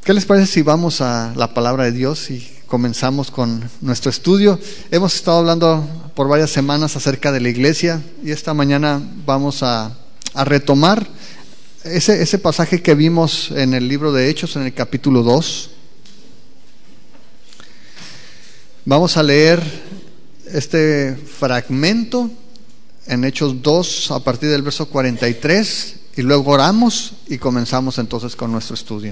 ¿Qué les parece si vamos a la palabra de Dios y comenzamos con nuestro estudio? Hemos estado hablando por varias semanas acerca de la iglesia y esta mañana vamos a retomar ese pasaje que vimos en el libro de Hechos, en el capítulo 2. Vamos a leer este fragmento en Hechos 2 a partir del verso 43 y luego oramos y comenzamos entonces con nuestro estudio.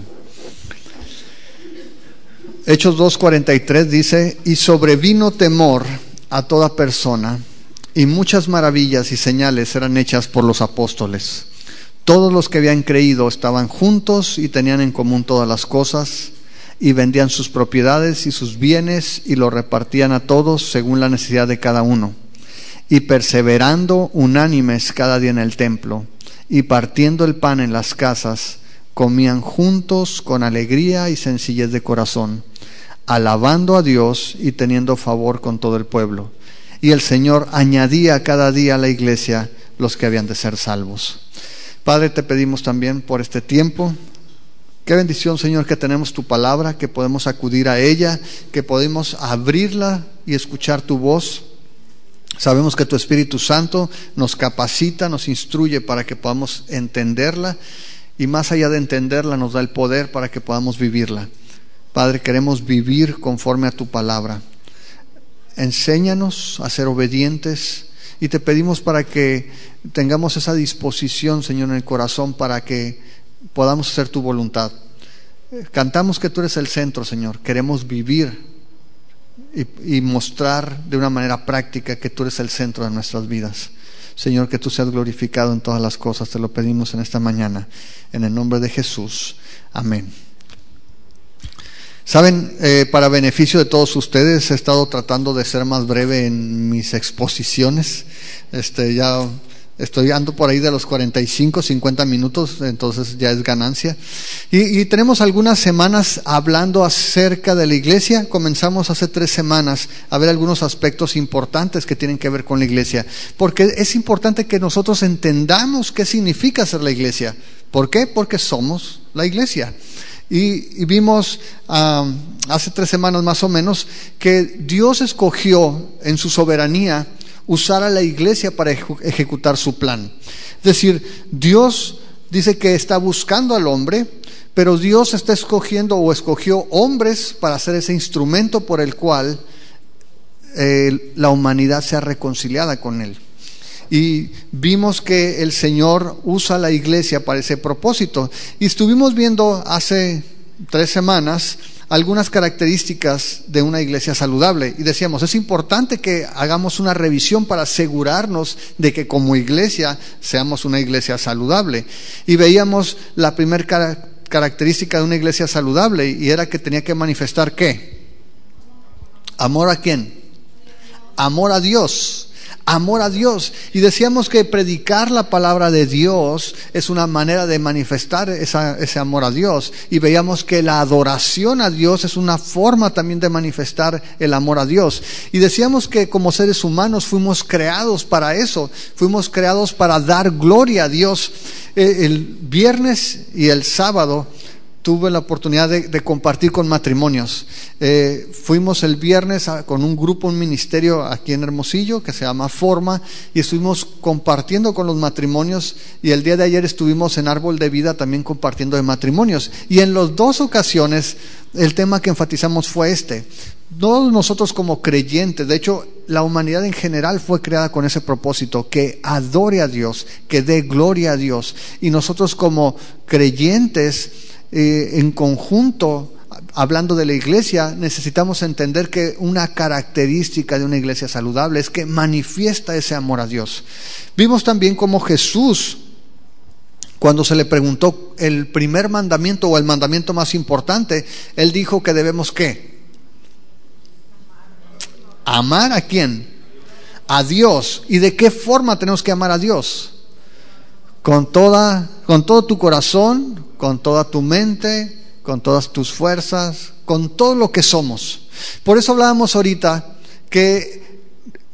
Hechos 2:43 dice: y sobrevino temor a toda persona, y muchas maravillas y señales eran hechas por los apóstoles. Todos los que habían creído estaban juntos y tenían en común todas las cosas, y vendían sus propiedades y sus bienes y lo repartían a todos según la necesidad de cada uno. Y perseverando unánimes cada día en el templo, y partiendo el pan en las casas, comían juntos con alegría y sencillez de corazón, alabando a Dios y teniendo favor con todo el pueblo. Y el Señor añadía cada día a la iglesia los que habían de ser salvos. Padre, te pedimos también por este tiempo. Qué bendición, Señor, que tenemos tu palabra, que podemos acudir a ella, que podemos abrirla y escuchar tu voz. Sabemos que tu Espíritu Santo nos capacita, nos instruye para que podamos entenderla, y más allá de entenderla nos da el poder para que podamos vivirla. Padre, queremos vivir conforme a tu palabra. Enséñanos a ser obedientes y te pedimos para que tengamos esa disposición, Señor, en el corazón para que podamos hacer tu voluntad. Cantamos que tú eres el centro, Señor. Queremos vivir y mostrar de una manera práctica que tú eres el centro de nuestras vidas. Señor, que tú seas glorificado en todas las cosas. Te lo pedimos en esta mañana, en el nombre de Jesús. Amén. Saben, para beneficio de todos ustedes, he estado tratando de ser más breve en mis exposiciones. Ya ando por ahí de los 45, 50 minutos, entonces ya es ganancia. Y tenemos algunas semanas hablando acerca de la iglesia. Comenzamos hace 3 semanas a ver algunos aspectos importantes que tienen que ver con la iglesia, porque es importante que nosotros entendamos qué significa ser la iglesia. ¿Por qué? Porque somos la iglesia. Y vimos hace 3 semanas más o menos que Dios escogió en su soberanía usar a la iglesia para ejecutar su plan. Es decir, Dios dice que está buscando al hombre, pero Dios está escogiendo o escogió hombres para ser ese instrumento por el cual la humanidad sea reconciliada con Él. Y vimos que el Señor usa la iglesia para ese propósito. Y estuvimos viendo hace 3 semanas algunas características de una iglesia saludable. Y decíamos, es importante que hagamos una revisión para asegurarnos de que como iglesia seamos una iglesia saludable. Y veíamos la primera característica de una iglesia saludable, y era que tenía que manifestar ¿qué? ¿Amor a quién? Amor a Dios. Amor a Dios. Y decíamos que predicar la palabra de Dios es una manera de manifestar ese amor a Dios. Y veíamos que la adoración a Dios es una forma también de manifestar el amor a Dios. Y decíamos que como seres humanos fuimos creados para eso. Fuimos creados para dar gloria a Dios. El viernes y el sábado tuve la oportunidad de compartir con matrimonios. Fuimos el viernes con un grupo, un ministerio aquí en Hermosillo que se llama Forma, y estuvimos compartiendo con los matrimonios, y el día de ayer estuvimos en Árbol de Vida también compartiendo de matrimonios. Y en las 2 ocasiones el tema que enfatizamos fue este. Todos nosotros como creyentes, de hecho la humanidad en general fue creada con ese propósito, que adore a Dios, que dé gloria a Dios. Y nosotros como creyentes, en conjunto, hablando de la iglesia, necesitamos entender que una característica de una iglesia saludable es que manifiesta ese amor a Dios. Vimos también cómo Jesús, cuando se le preguntó el primer mandamiento o el mandamiento más importante, Él dijo que debemos ¿qué? ¿Amar a quién? A Dios. ¿Y de qué forma tenemos que amar a Dios? Con todo tu corazón, con toda tu mente, con todas tus fuerzas, con todo lo que somos. Por eso hablábamos ahorita que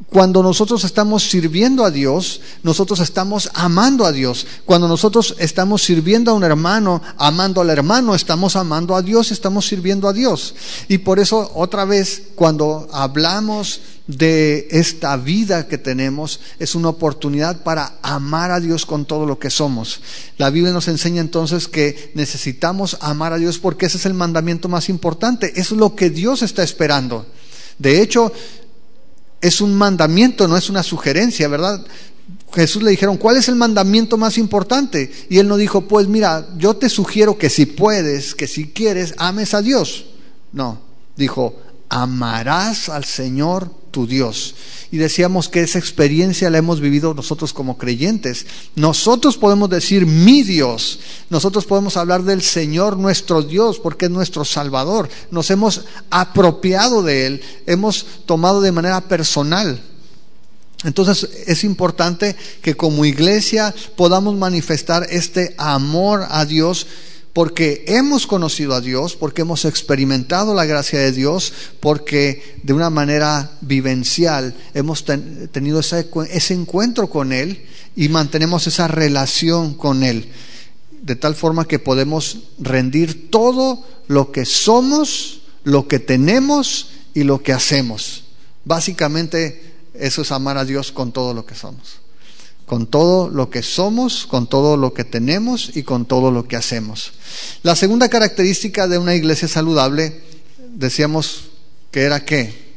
Cuando nosotros estamos sirviendo a Dios, nosotros estamos amando a Dios. Cuando nosotros estamos sirviendo a un hermano, amando al hermano, estamos amando a Dios, estamos sirviendo a Dios. Y por eso, otra vez, cuando hablamos de esta vida que tenemos, es una oportunidad para amar a Dios con todo lo que somos. La Biblia nos enseña entonces que necesitamos amar a Dios porque ese es el mandamiento más importante. Eso es lo que Dios está esperando. De hecho, es un mandamiento, no es una sugerencia, ¿verdad? Jesús le dijeron, ¿cuál es el mandamiento más importante? Y él no dijo, pues mira, yo te sugiero que si puedes, que si quieres, ames a Dios. No, dijo, amarás al Señor tu Dios. Y decíamos que esa experiencia la hemos vivido nosotros como creyentes. Nosotros podemos decir mi Dios, nosotros podemos hablar del Señor nuestro Dios porque es nuestro Salvador. Nos hemos apropiado de Él, hemos tomado de manera personal. Entonces es importante que como iglesia podamos manifestar este amor a Dios, porque hemos conocido a Dios, porque hemos experimentado la gracia de Dios, porque de una manera vivencial hemos tenido ese encuentro con Él y mantenemos esa relación con Él, de tal forma que podemos rendir todo lo que somos, lo que tenemos y lo que hacemos. Básicamente eso es amar a Dios con todo lo que somos. Con todo lo que somos, con todo lo que tenemos y con todo lo que hacemos. La segunda característica de una iglesia saludable, decíamos que era ¿qué?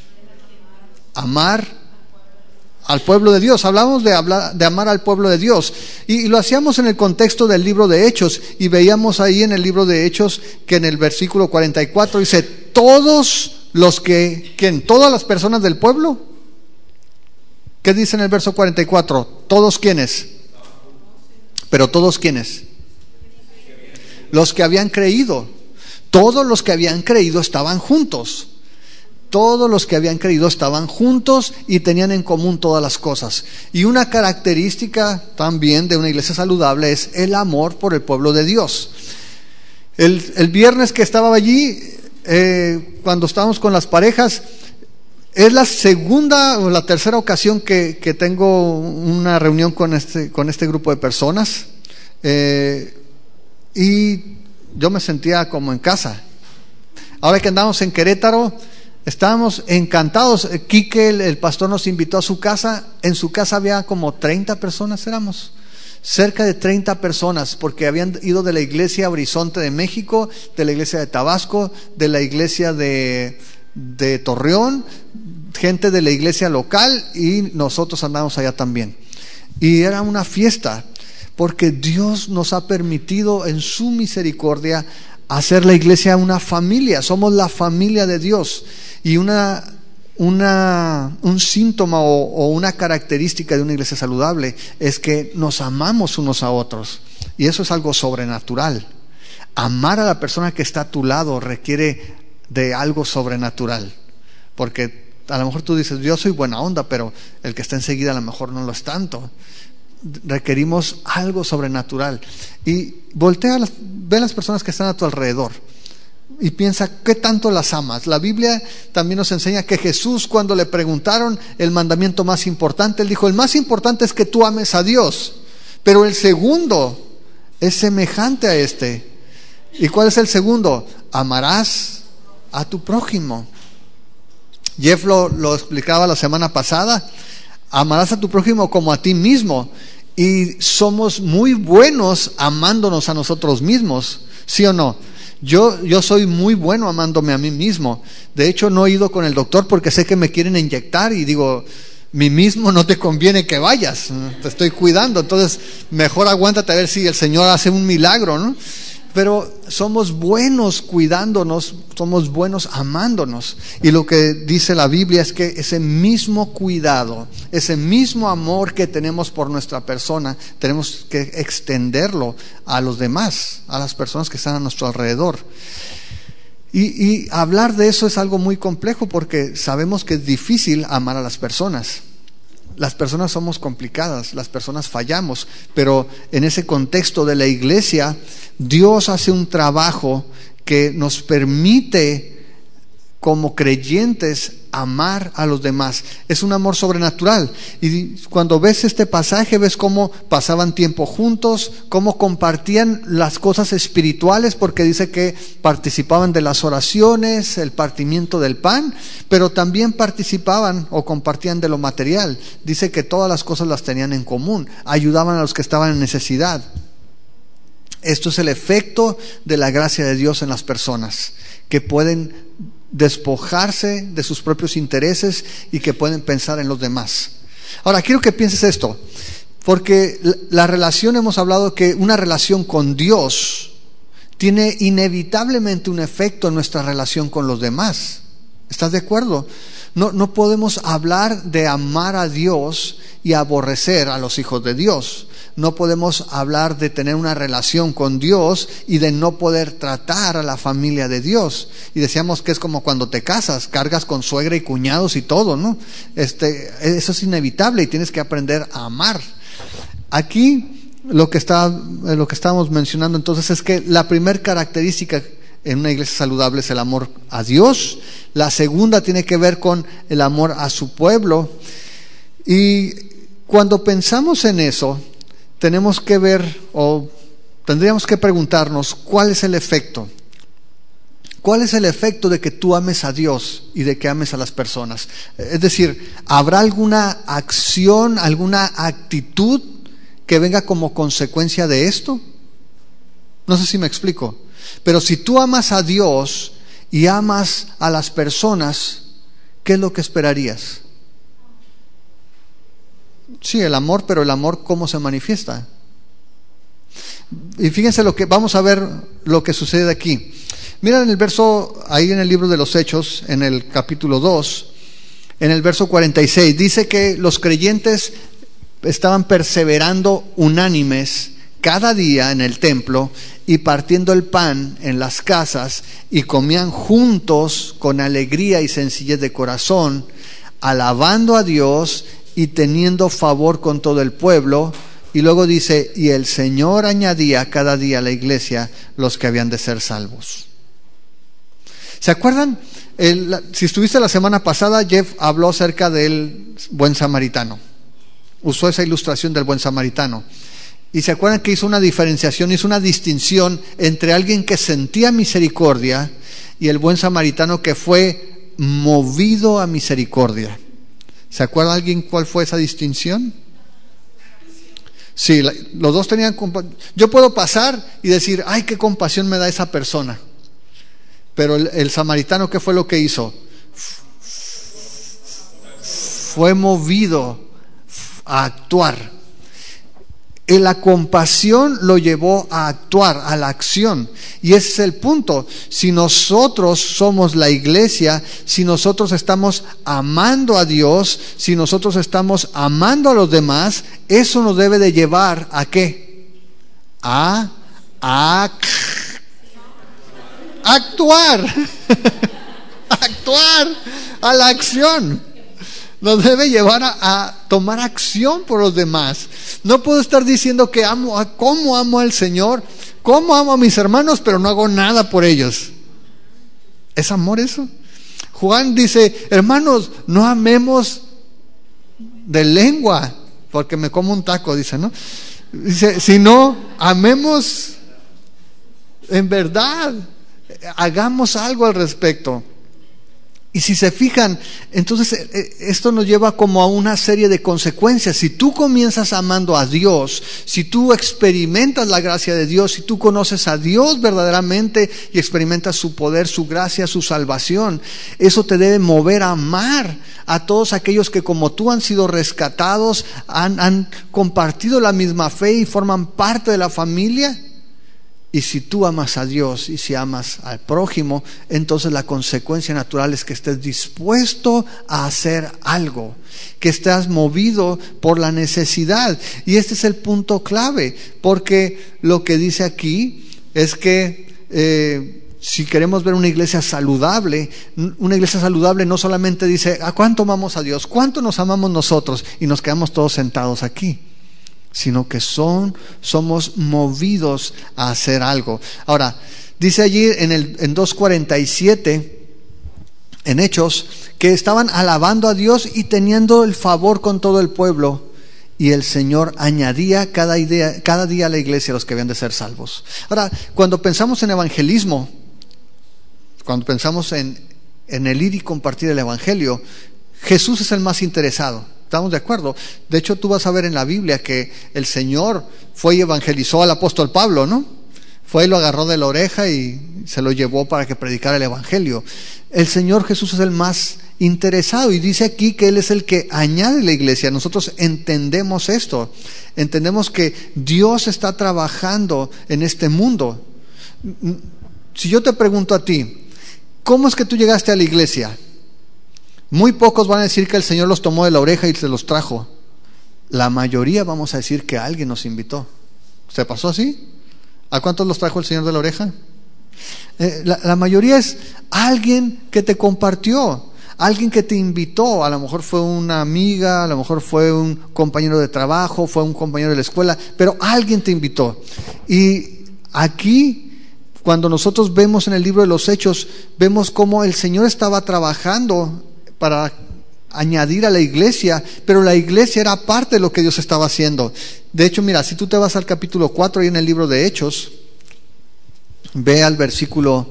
Amar al pueblo de Dios. Hablamos de amar al pueblo de Dios y lo hacíamos en el contexto del libro de Hechos, y veíamos ahí en el libro de Hechos que en el versículo 44 dice, todos los que, ¿quién? Todas las personas del pueblo. ¿Qué dice en el verso 44? ¿Todos quiénes? ¿Pero todos quiénes? Los que habían creído. Todos los que habían creído estaban juntos. Todos los que habían creído estaban juntos y tenían en común todas las cosas. Y una característica también de una iglesia saludable es el amor por el pueblo de Dios. El viernes que estaba allí, cuando estábamos con las parejas, es la segunda o la tercera ocasión que tengo una reunión con este grupo de personas, y yo me sentía como en casa. Ahora que andamos en Querétaro, estábamos encantados. Quique, el pastor, nos invitó a su casa. En su casa había como 30 personas, éramos cerca de 30 personas, porque habían ido de la iglesia Horizonte de México, de la iglesia de Tabasco, de la iglesia de Torreón, gente de la iglesia local, y nosotros andamos allá también. Y era una fiesta, porque Dios nos ha permitido en su misericordia hacer la iglesia una familia. Somos la familia de Dios. Y un síntoma o una característica de una iglesia saludable es que nos amamos unos a otros, y eso es algo sobrenatural. Amar a la persona que está a tu lado requiere de algo sobrenatural, porque a lo mejor tú dices, yo soy buena onda, pero el que está enseguida a lo mejor no lo es tanto. Requerimos algo sobrenatural. Y voltea, ve a las personas que están a tu alrededor y piensa, ¿qué tanto las amas? La Biblia también nos enseña que Jesús, cuando le preguntaron el mandamiento más importante, él dijo, el más importante es que tú ames a Dios, pero el segundo es semejante a este. ¿Y cuál es el segundo? Amarás a tu prójimo. Jeff lo explicaba la semana pasada. Amarás a tu prójimo como a ti mismo. Y somos muy buenos amándonos a nosotros mismos, ¿sí o no? Yo soy muy bueno amándome a mí mismo. De hecho, no he ido con el doctor porque sé que me quieren inyectar, y digo, mí mismo no te conviene que vayas, te estoy cuidando, entonces mejor aguántate a ver si el Señor hace un milagro, ¿no? Pero somos buenos cuidándonos, somos buenos amándonos. Y lo que dice la Biblia es que ese mismo cuidado, ese mismo amor que tenemos por nuestra persona, tenemos que extenderlo a los demás, a las personas que están a nuestro alrededor. Y hablar de eso es algo muy complejo, porque sabemos que es difícil amar a las personas. Las personas somos complicadas, las personas fallamos, pero en ese contexto de la iglesia, Dios hace un trabajo que nos permite como creyentes amar a los demás. Es un amor sobrenatural. Y cuando ves este pasaje, ves cómo pasaban tiempo juntos, cómo compartían las cosas espirituales, porque dice que participaban de las oraciones, el partimiento del pan, pero también participaban o compartían de lo material. Dice que todas las cosas las tenían en común, ayudaban a los que estaban en necesidad. Esto es el efecto de la gracia de Dios en las personas, que pueden despojarse de sus propios intereses y que pueden pensar en los demás. Ahora, quiero que pienses esto, porque la relación, hemos hablado que una relación con Dios tiene inevitablemente un efecto en nuestra relación con los demás. ¿Estás de acuerdo? No podemos hablar de amar a Dios y aborrecer a los hijos de Dios. No podemos hablar de tener una relación con Dios y de no poder tratar a la familia de Dios. Y decíamos que es como cuando te casas, cargas con suegra y cuñados y todo, ¿no? Eso es inevitable y tienes que aprender a amar. Aquí lo que estábamos mencionando entonces es que la primera característica en una iglesia saludable es el amor a Dios. La segunda tiene que ver con el amor a su pueblo. Y cuando pensamos en eso, tenemos que ver, o tendríamos que preguntarnos, ¿cuál es el efecto? ¿Cuál es el efecto de que tú ames a Dios y de que ames a las personas? Es decir, ¿habrá alguna acción, alguna actitud que venga como consecuencia de esto? No sé si me explico. Pero si tú amas a Dios y amas a las personas, ¿qué es lo que esperarías? Sí, el amor, pero el amor, ¿cómo se manifiesta? Y fíjense vamos a ver lo que sucede aquí. Miren en el verso, ahí en el libro de los Hechos, en el capítulo 2, en el verso 46, dice que los creyentes estaban perseverando unánimes cada día en el templo y partiendo el pan en las casas, y comían juntos con alegría y sencillez de corazón, alabando a Dios y teniendo favor con todo el pueblo. Y luego dice, y el Señor añadía cada día a la iglesia los que habían de ser salvos. ¿Se acuerdan? Si estuviste la semana pasada, Jeff habló acerca del buen samaritano. Usó esa ilustración del buen samaritano. Y se acuerdan que hizo una diferenciación, hizo una distinción entre alguien que sentía misericordia y el buen samaritano que fue movido a misericordia. ¿Se acuerda alguien cuál fue esa distinción? Sí, los dos tenían compasión. Yo puedo pasar y decir, ay, qué compasión me da esa persona. Pero el samaritano, ¿qué fue lo que hizo? Fue movido a actuar. La compasión lo llevó a actuar, a la acción. Y ese es el punto. Si nosotros somos la iglesia, si nosotros estamos amando a Dios, si nosotros estamos amando a los demás, eso nos debe de llevar ¿a qué? A actuar. Actuar, a la acción. Nos debe llevar a tomar acción por los demás. No puedo estar diciendo que cómo amo al Señor, cómo amo a mis hermanos, pero no hago nada por ellos. ¿Es amor eso? Juan dice, hermanos, no amemos de lengua, porque me como un taco, dice, ¿no? Dice, sino amemos en verdad, hagamos algo al respecto. Y si se fijan, entonces esto nos lleva como a una serie de consecuencias. Si tú comienzas amando a Dios, si tú experimentas la gracia de Dios, si tú conoces a Dios verdaderamente y experimentas su poder, su gracia, su salvación, eso te debe mover a amar a todos aquellos que como tú han sido rescatados, han compartido la misma fe y forman parte de la familia. Y si tú amas a Dios y si amas al prójimo, entonces la consecuencia natural es que estés dispuesto a hacer algo, que estés movido por la necesidad. Y este es el punto clave, porque lo que dice aquí es que si queremos ver una iglesia saludable no solamente dice, ¿a cuánto amamos a Dios? ¿Cuánto nos amamos nosotros? Y nos quedamos todos sentados aquí. Sino que somos movidos a hacer algo. Ahora, dice allí en 2:47, en Hechos, que estaban alabando a Dios y teniendo el favor con todo el pueblo, y el Señor añadía cada día a la iglesia los que habían de ser salvos. Ahora, cuando pensamos en evangelismo, cuando pensamos en el ir y compartir el evangelio, Jesús es el más interesado. ¿Estamos de acuerdo? De hecho, tú vas a ver en la Biblia que el Señor fue y evangelizó al apóstol Pablo, ¿no? Fue y lo agarró de la oreja y se lo llevó para que predicara el evangelio. El Señor Jesús es el más interesado, y dice aquí que Él es el que añade la iglesia. Nosotros entendemos esto, entendemos que Dios está trabajando en este mundo. Si yo te pregunto a ti, ¿cómo es que tú llegaste a la iglesia? Muy pocos van a decir que el Señor los tomó de la oreja y se los trajo. La mayoría vamos a decir que alguien nos invitó. ¿Se pasó así? ¿A cuántos los trajo el Señor de la oreja? La mayoría es alguien que te compartió, alguien que te invitó. A lo mejor fue una amiga, a lo mejor fue un compañero de trabajo, fue un compañero de la escuela, pero alguien te invitó. Y aquí, cuando nosotros vemos en el libro de los Hechos, vemos cómo el Señor estaba trabajando para añadir a la iglesia, pero la iglesia era parte de lo que Dios estaba haciendo. De hecho, mira, si tú te vas al capítulo 4 ahí en el libro de Hechos, ve al versículo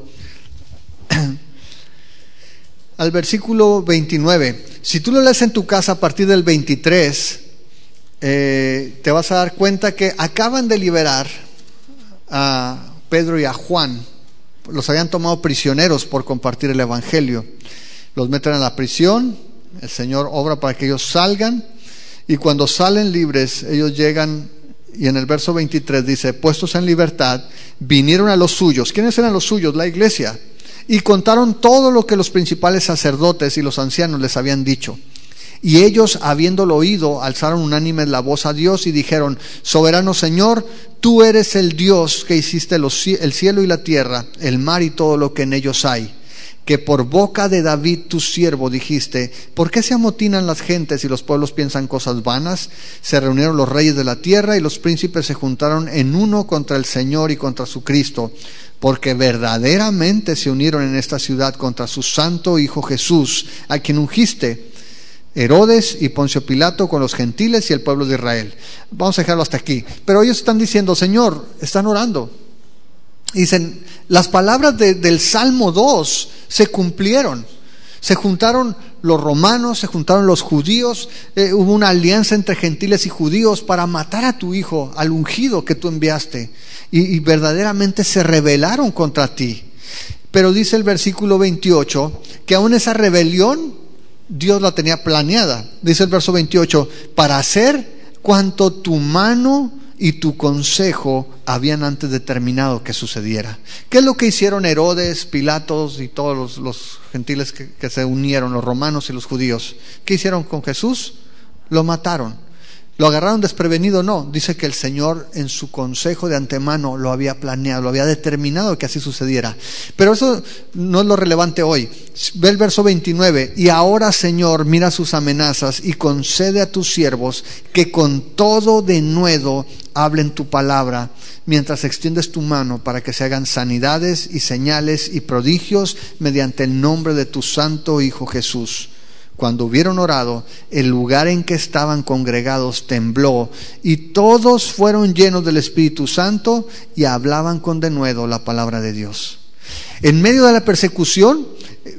29. Si tú lo lees en tu casa a partir del 23, te vas a dar cuenta que acaban de liberar a Pedro y a Juan. Los habían tomado prisioneros por compartir el evangelio. Los meten a la prisión, el Señor obra para que ellos salgan, y cuando salen libres, ellos llegan, y en el verso 23 dice: puestos en libertad, vinieron a los suyos. ¿Quiénes eran los suyos? La iglesia. Y contaron todo lo que los principales sacerdotes y los ancianos les habían dicho. Y ellos, habiéndolo oído, alzaron unánimes la voz a Dios y dijeron: soberano Señor, tú eres el Dios que hiciste el cielo y la tierra, el mar y todo lo que en ellos hay. Que por boca de David tu siervo dijiste: ¿por qué se amotinan las gentes y los pueblos piensan cosas vanas? Se reunieron los reyes de la tierra y los príncipes se juntaron en uno contra el Señor y contra su Cristo, porque verdaderamente se unieron en esta ciudad contra su santo Hijo Jesús, a quien ungiste, Herodes y Poncio Pilato, con los gentiles y el pueblo de Israel. Vamos a dejarlo hasta aquí. Pero ellos están diciendo: Señor, están orando. Dicen, las palabras del Salmo 2 se cumplieron. Se juntaron los romanos, se juntaron los judíos, hubo una alianza entre gentiles y judíos para matar a tu hijo, al ungido que tú enviaste, y verdaderamente se rebelaron contra ti. Pero dice el versículo 28 que aún esa rebelión Dios la tenía planeada. Dice el verso 28: para hacer cuanto tu mano y tu consejo habían antes determinado que sucediera. ¿Qué es lo que hicieron Herodes, Pilatos y todos los gentiles que se unieron, los romanos y los judíos? ¿Qué hicieron con Jesús? Lo mataron. ¿Lo agarraron desprevenido? No. Dice que el Señor en su consejo de antemano lo había planeado, lo había determinado que así sucediera. Pero eso no es lo relevante hoy. Ve el verso 29. Y ahora, Señor, mira sus amenazas y concede a tus siervos que con todo denuedo hablen tu palabra, mientras extiendes tu mano para que se hagan sanidades y señales y prodigios mediante el nombre de tu santo Hijo Jesús. Cuando hubieron orado, el lugar en que estaban congregados tembló, y todos fueron llenos del Espíritu Santo y hablaban con denuedo la palabra de Dios. En medio de la persecución,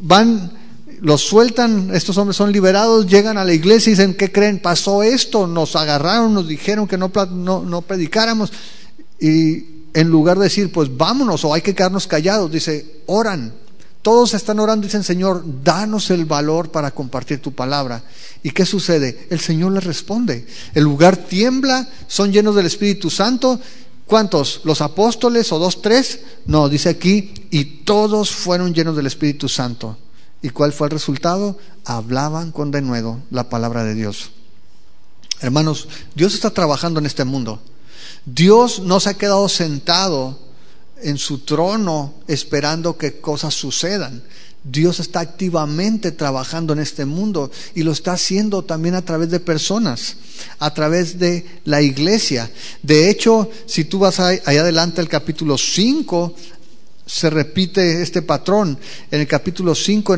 los sueltan, estos hombres son liberados, llegan a la iglesia y dicen: ¿qué creen? Pasó esto, nos agarraron, nos dijeron que no predicáramos. Y en lugar de decir, pues vámonos o hay que quedarnos callados, dice, oran. Todos están orando y dicen: Señor, danos el valor para compartir tu palabra. ¿Y qué sucede? El Señor les responde. El lugar tiembla, son llenos del Espíritu Santo. ¿Cuántos? ¿Los apóstoles o 2, 3? No, dice aquí: y todos fueron llenos del Espíritu Santo. ¿Y cuál fue el resultado? Hablaban con denuedo la palabra de Dios. Hermanos, Dios está trabajando en este mundo. Dios no se ha quedado sentado en su trono esperando que cosas sucedan. Dios está activamente trabajando en este mundo, y lo está haciendo también a través de personas, a través de la iglesia. De hecho, si tú vas allá adelante al capítulo 5, se repite este patrón. En el capítulo 5,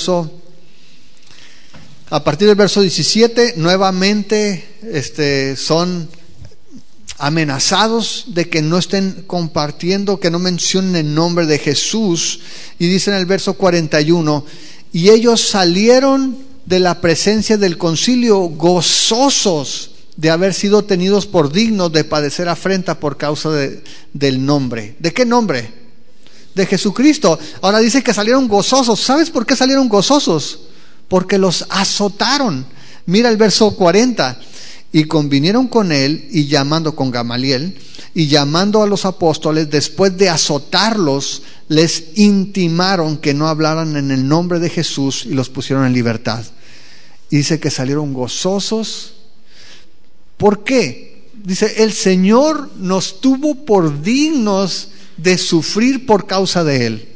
a partir del verso 17, nuevamente son amenazados de que no estén compartiendo, que no mencionen el nombre de Jesús. Y dice en el verso 41, y ellos salieron de la presencia del concilio gozosos de haber sido tenidos por dignos de padecer afrenta por causa del nombre. ¿De qué nombre? De Jesucristo. Ahora dice que salieron gozosos. ¿Sabes por qué salieron gozosos? Porque los azotaron. Mira el verso 40. Y convinieron con él, y llamando con Gamaliel, y llamando a los apóstoles, después de azotarlos, les intimaron que no hablaran en el nombre de Jesús, y los pusieron en libertad. Y dice que salieron gozosos. ¿Por qué? Dice, el Señor nos tuvo por dignos de sufrir por causa de Él.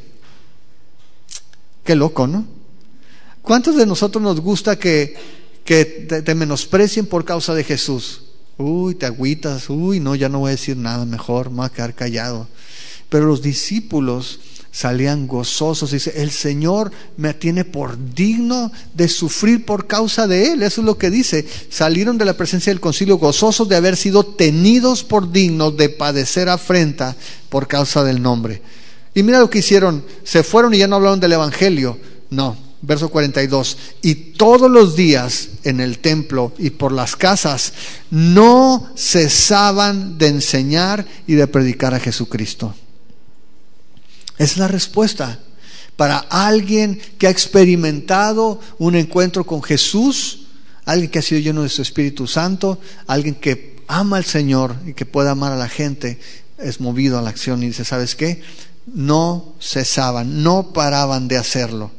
Qué loco, ¿no? ¿Cuántos de nosotros nos gusta que te menosprecien por causa de Jesús? Uy, te agüitas, no, ya no voy a decir nada, mejor me voy a quedar callado. Pero los discípulos salían gozosos. Dice, el Señor me tiene por digno de sufrir por causa de Él. Eso es lo que dice. Salieron de la presencia del concilio gozosos de haber sido tenidos por dignos de padecer afrenta por causa del nombre. Y mira lo que hicieron. Se fueron y ya no hablaron del evangelio. No, verso 42. Y todos los días en el templo y por las casas no cesaban de enseñar y de predicar a Jesucristo. Esa es la respuesta para alguien que ha experimentado un encuentro con Jesús, alguien que ha sido lleno de su Espíritu Santo, alguien que ama al Señor y que puede amar a la gente, es movido a la acción y dice, ¿sabes qué? No cesaban, no paraban de hacerlo.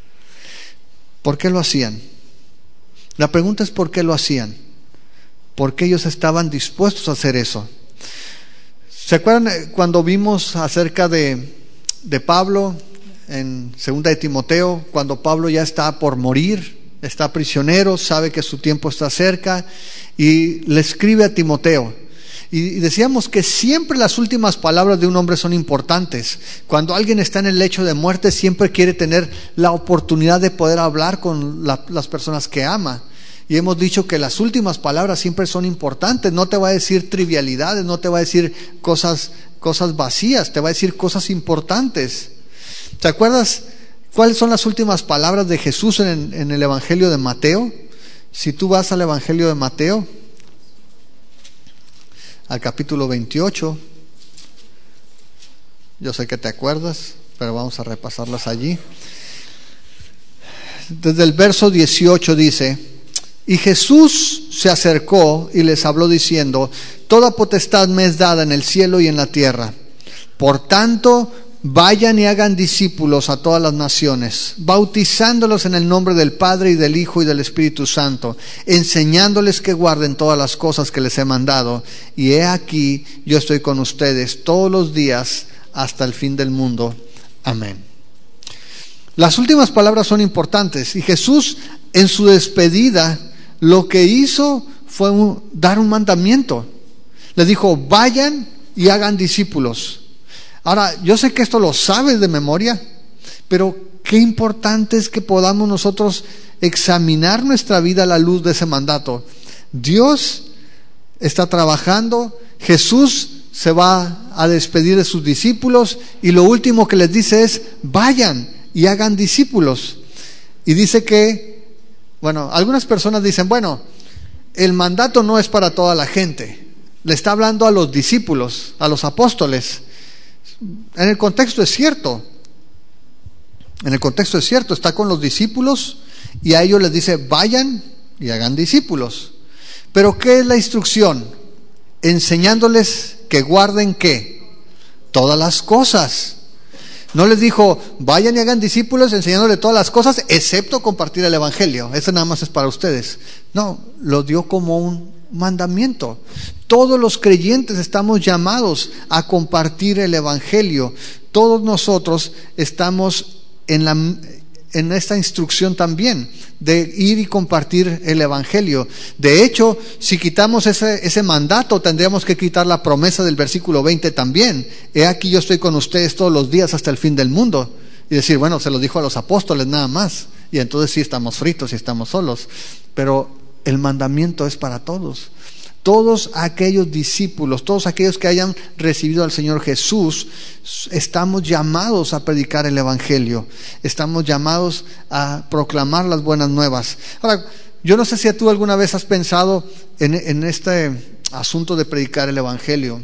¿Por qué lo hacían? La pregunta es ¿por qué lo hacían? Porque ellos estaban dispuestos a hacer eso. ¿Se acuerdan cuando vimos acerca de Pablo en 2 de Timoteo, cuando Pablo ya está por morir, está prisionero, sabe que su tiempo está cerca y le escribe a Timoteo? Y decíamos que siempre las últimas palabras de un hombre son importantes. Cuando alguien está en el lecho de muerte, siempre quiere tener la oportunidad de poder hablar con las personas que ama. Y hemos dicho que las últimas palabras siempre son importantes. No te va a decir trivialidades, no te va a decir cosas vacías, te va a decir cosas importantes. ¿Te acuerdas cuáles son las últimas palabras de Jesús en el Evangelio de Mateo? Si tú vas al Evangelio de Mateo, al capítulo 28, yo sé que te acuerdas, pero vamos a repasarlas allí. Desde el verso 18 dice: y Jesús se acercó y les habló diciendo: toda potestad me es dada en el cielo y en la tierra. Por tanto, vayan y hagan discípulos a todas las naciones, bautizándolos en el nombre del Padre y del Hijo y del Espíritu Santo, enseñándoles que guarden todas las cosas que les he mandado. Y he aquí, yo estoy con ustedes todos los días hasta el fin del mundo. Amén. Las últimas palabras son importantes, y Jesús en su despedida lo que hizo fue dar un mandamiento. Le dijo: vayan y hagan discípulos. Ahora, yo sé que esto lo sabes de memoria, pero qué importante es que podamos nosotros examinar nuestra vida a la luz de ese mandato. Dios está trabajando, Jesús se va a despedir de sus discípulos y lo último que les dice es: vayan y hagan discípulos. Y dice que, algunas personas dicen, el mandato no es para toda la gente, le está hablando a los discípulos, a los apóstoles. En el contexto es cierto, está con los discípulos y a ellos les dice: vayan y hagan discípulos. Pero ¿qué es la instrucción? Enseñándoles que guarden ¿qué? Todas las cosas. No les dijo: vayan y hagan discípulos enseñándoles todas las cosas excepto compartir el evangelio, eso nada más es para ustedes. No, lo dio como un mandamiento. Todos los creyentes estamos llamados a compartir el evangelio. Todos nosotros estamos en esta instrucción también de ir y compartir el evangelio. De hecho, si quitamos ese mandato, tendríamos que quitar la promesa del versículo 20 también. He aquí yo estoy con ustedes todos los días hasta el fin del mundo. Y decir, bueno, se lo dijo a los apóstoles nada más. Y entonces sí estamos fritos y estamos solos. Pero el mandamiento es para todos. Todos aquellos discípulos, todos aquellos que hayan recibido al Señor Jesús, estamos llamados a predicar el evangelio. Estamos llamados a proclamar las buenas nuevas. Ahora, yo no sé si tú alguna vez has pensado en este asunto de predicar el evangelio.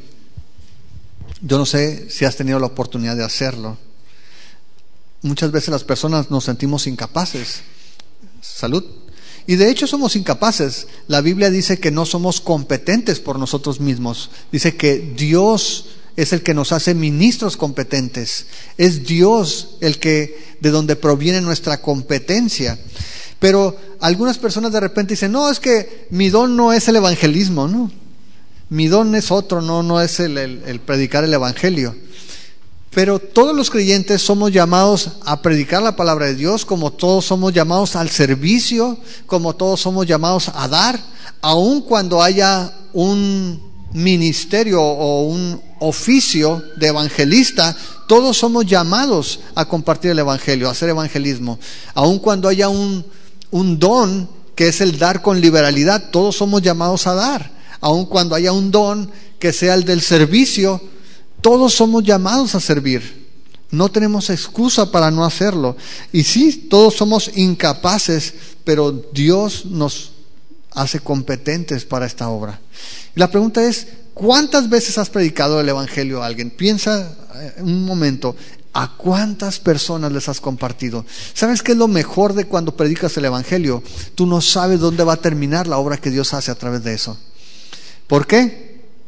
Yo no sé si has tenido la oportunidad de hacerlo. Muchas veces las personas nos sentimos incapaces. Salud. Y de hecho somos incapaces. La Biblia dice que no somos competentes por nosotros mismos. Dice que Dios es el que nos hace ministros competentes. Es Dios el que, de donde proviene nuestra competencia. Pero algunas personas de repente dicen, no, es que mi don no es el evangelismo, ¿no? Mi don es otro, no es el predicar el evangelio. Pero todos los creyentes somos llamados a predicar la palabra de Dios, como todos somos llamados al servicio, como todos somos llamados a dar, aun cuando haya un ministerio o un oficio de evangelista, todos somos llamados a compartir el evangelio, a hacer evangelismo. Aun cuando haya un don que es el dar con liberalidad, todos somos llamados a dar. Aun cuando haya un don que sea el del servicio, todos somos llamados a servir. No tenemos excusa para no hacerlo. Y sí, todos somos incapaces, pero Dios nos hace competentes para esta obra. Y la pregunta es, ¿cuántas veces has predicado el evangelio a alguien? Piensa un momento, ¿a cuántas personas les has compartido? ¿Sabes qué es lo mejor de cuando predicas el evangelio? Tú no sabes dónde va a terminar la obra que Dios hace a través de eso. ¿Por qué?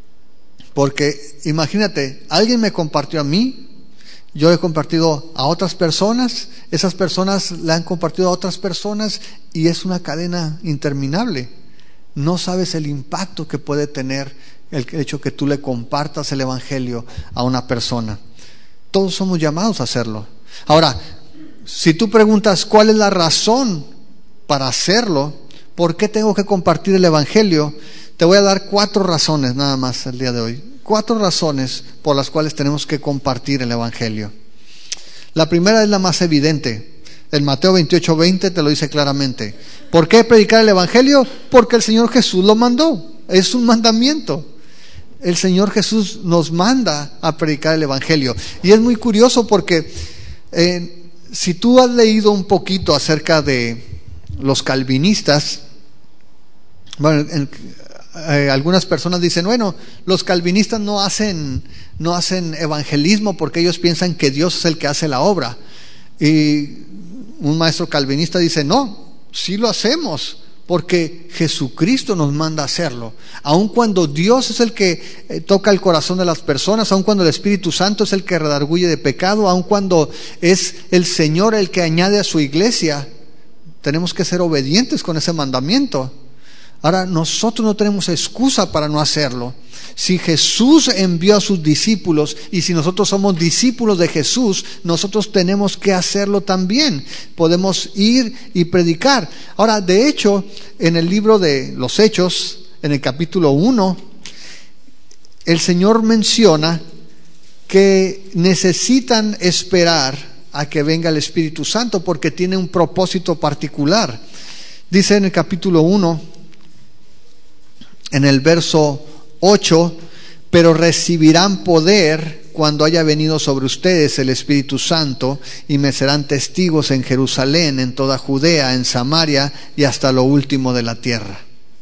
Porque imagínate, alguien me compartió a mí, yo he compartido a otras personas, esas personas la han compartido a otras personas y es una cadena interminable. No sabes el impacto que puede tener el hecho que tú le compartas el evangelio a una persona. Todos somos llamados a hacerlo. Ahora, si tú preguntas cuál es la razón para hacerlo, ¿por qué tengo que compartir el evangelio? Te voy a dar 4 razones nada más el día de hoy. 4 razones por las cuales tenemos que compartir el evangelio. La primera es la más evidente. En Mateo 28:20 te lo dice claramente. ¿Por qué predicar el evangelio? Porque el Señor Jesús lo mandó. Es un mandamiento. El Señor Jesús nos manda a predicar el evangelio. Y es muy curioso porque si tú has leído un poquito acerca de los calvinistas, bueno, algunas personas dicen, bueno, los calvinistas no hacen evangelismo porque ellos piensan que Dios es el que hace la obra. Y un maestro calvinista dice, no, sí lo hacemos porque Jesucristo nos manda a hacerlo. Aun cuando Dios es el que toca el corazón de las personas, aun cuando el Espíritu Santo es el que redarguye de pecado, aun cuando es el Señor el que añade a su iglesia, tenemos que ser obedientes con ese mandamiento. Ahora, nosotros no tenemos excusa para no hacerlo. Si Jesús envió a sus discípulos y si nosotros somos discípulos de Jesús, nosotros tenemos que hacerlo también. Podemos ir y predicar. Ahora, de hecho, en el libro de los Hechos, en el capítulo 1, el Señor menciona que necesitan esperar a que venga el Espíritu Santo porque tiene un propósito particular. Dice en el capítulo 1, en el verso 8, pero recibirán poder cuando haya venido sobre ustedes el Espíritu Santo y me serán testigos en Jerusalén, en toda Judea, en Samaria y hasta lo último de la tierra.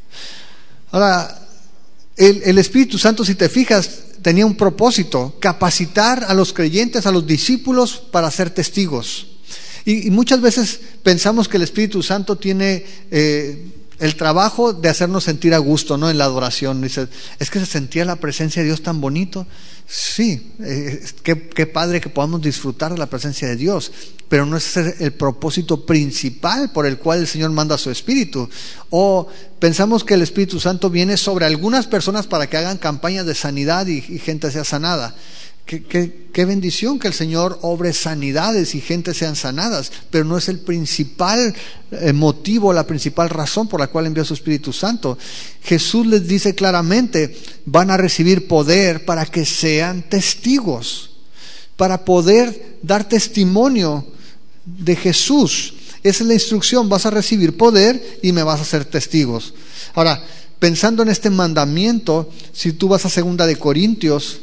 Ahora, el Espíritu Santo, si te fijas, tenía un propósito: capacitar a los creyentes, a los discípulos para ser testigos. Y muchas veces pensamos que el Espíritu Santo tiene el trabajo de hacernos sentir a gusto, ¿no? En la adoración. Dice, es que se sentía la presencia de Dios tan bonito. Sí, qué padre que podamos disfrutar de la presencia de Dios, pero no es el propósito principal por el cual el Señor manda a su Espíritu. O pensamos que el Espíritu Santo viene sobre algunas personas para que hagan campañas de sanidad y gente sea sanada. Qué bendición que el Señor obre sanidades y gente sean sanadas, pero no es el principal motivo, la principal razón por la cual envió su Espíritu Santo. Jesús les dice claramente, van a recibir poder para que sean testigos, para poder dar testimonio de Jesús. Esa es la instrucción, vas a recibir poder y me vas a hacer testigos. Ahora, pensando en este mandamiento, si tú vas a 2 de Corintios,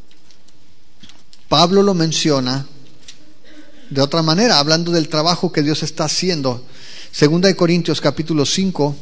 Pablo lo menciona de otra manera, hablando del trabajo que Dios está haciendo. 2 de Corintios capítulo 5,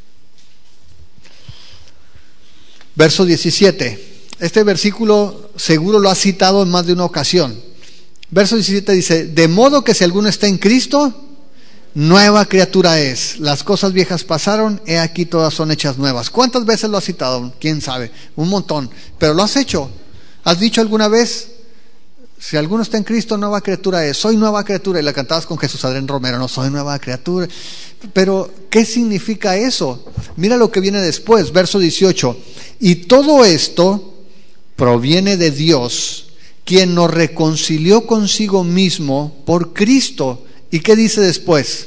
verso 17. Este versículo seguro lo ha citado en más de una ocasión. Verso 17 dice, de modo que si alguno está en Cristo, nueva criatura es. Las cosas viejas pasaron, he aquí todas son hechas nuevas. ¿Cuántas veces lo has citado? ¿Quién sabe? Un montón. Pero lo has hecho. ¿Has dicho alguna vez? Si alguno está en Cristo, nueva criatura es. Soy nueva criatura. Y la cantabas con Jesús Adrián Romero. No, soy nueva criatura. Pero, ¿qué significa eso? Mira lo que viene después, verso 18. Y todo esto proviene de Dios, quien nos reconcilió consigo mismo por Cristo. ¿Y qué dice después?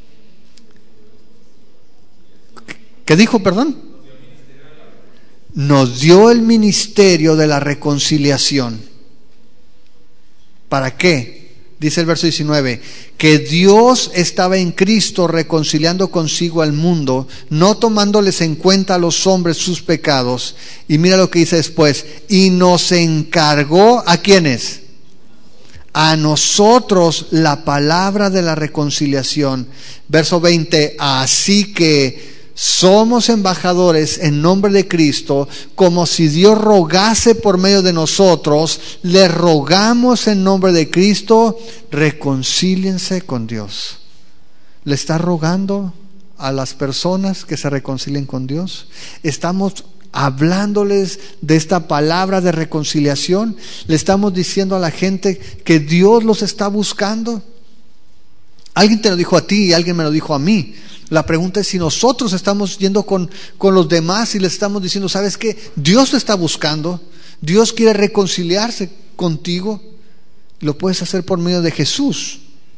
¿Qué dijo, perdón? Nos dio el ministerio de la reconciliación. ¿Para qué? Dice el verso 19, que Dios estaba en Cristo reconciliando consigo al mundo, no tomándoles en cuenta a los hombres sus pecados. Y mira lo que dice después, y nos encargó, ¿a quiénes? A nosotros la palabra de la reconciliación. Verso 20, así que somos embajadores en nombre de Cristo, como si Dios rogase por medio de nosotros, le rogamos en nombre de Cristo, reconcíliense con Dios. ¿Le está rogando a las personas que se reconcilien con Dios? ¿Estamos hablándoles de esta palabra de reconciliación? ¿Le estamos diciendo a la gente que Dios los está buscando? Alguien te lo dijo a ti y alguien me lo dijo a mí. La pregunta es si nosotros estamos yendo con los demás y les estamos diciendo, ¿sabes qué? Dios te está buscando, Dios quiere reconciliarse contigo. Lo puedes hacer por medio de Jesús.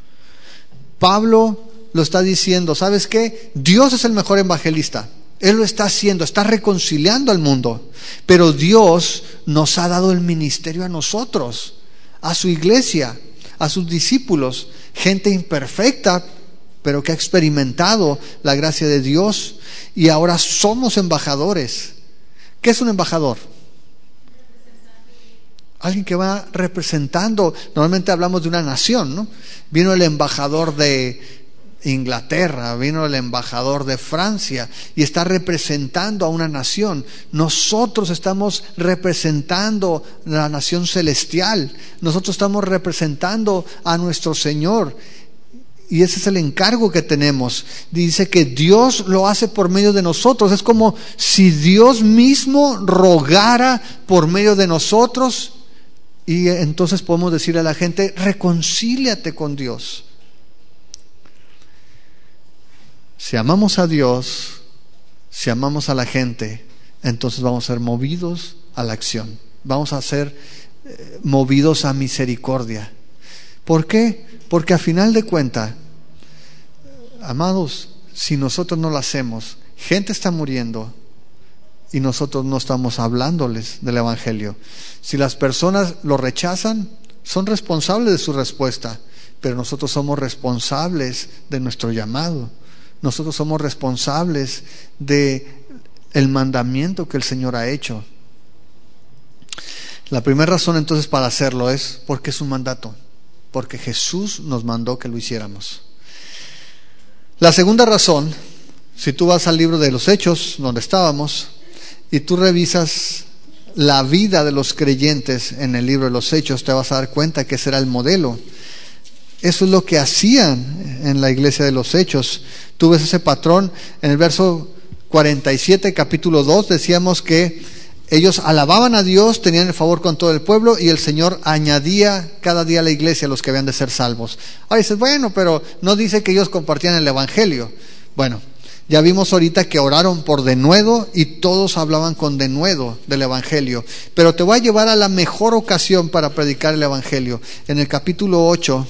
Pablo lo está diciendo, ¿sabes qué? Dios es el mejor evangelista. Él lo está haciendo, está reconciliando al mundo. Pero Dios nos ha dado el ministerio a nosotros, a su iglesia, a sus discípulos, gente imperfecta, pero que ha experimentado la gracia de Dios, y ahora somos embajadores. ¿Qué es un embajador? Alguien que va representando. Normalmente hablamos de una nación, ¿no? Vino el embajador de Inglaterra, vino el embajador de Francia y está representando a una nación. Nosotros estamos representando a la nación celestial. Nosotros estamos representando a nuestro Señor. Y ese es el encargo que tenemos. Dice que Dios lo hace por medio de nosotros. Es como si Dios mismo rogara por medio de nosotros. Y entonces podemos decirle a la gente, reconcíliate con Dios. Si amamos a Dios, si amamos a la gente, entonces vamos a ser movidos a la acción. Vamos a ser movidos a misericordia. ¿Por qué? Porque a final de cuentas, amados, si nosotros no lo hacemos, gente está muriendo y nosotros no estamos hablándoles del Evangelio. Si las personas lo rechazan, son responsables de su respuesta, pero nosotros somos responsables de nuestro llamado. Nosotros somos responsables de el mandamiento que el Señor ha hecho. La primera razón entonces para hacerlo es porque es un mandato, porque Jesús nos mandó que lo hiciéramos. La segunda razón, si tú vas al libro de los Hechos, donde estábamos, y tú revisas la vida de los creyentes en el libro de los Hechos, te vas a dar cuenta que ese era el modelo. Eso es lo que hacían en la iglesia de los Hechos. Tú ves ese patrón en el verso 47, capítulo 2, decíamos que ellos alababan a Dios, tenían el favor con todo el pueblo y el Señor añadía cada día a la iglesia a los que habían de ser salvos. Ahora dices, bueno, pero no dice que ellos compartían el Evangelio. Bueno, Ya vimos ahorita que oraron por denuedo y todos hablaban con denuedo del Evangelio. Pero te voy a llevar a la mejor ocasión para predicar el Evangelio. En el capítulo 8,